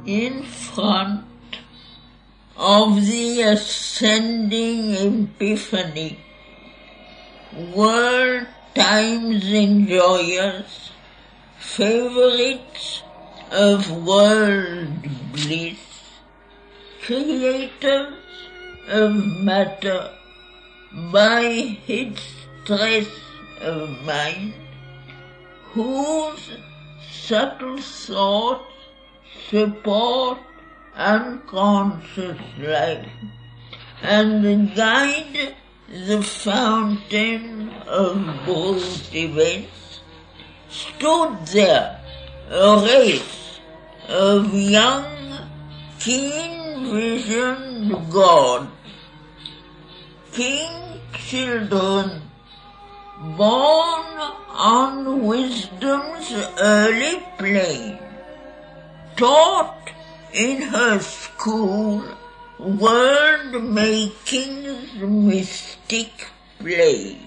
in front of the ascending Epiphany, world times enjoyers, favorites of world bliss, creators of matter by its stress of mind, whose subtle thoughts support unconscious life and guide the fountain of both events, stood there a race of young, keen-visioned gods, king children, born on wisdom's early plane, taught in her school world-making's mystic play.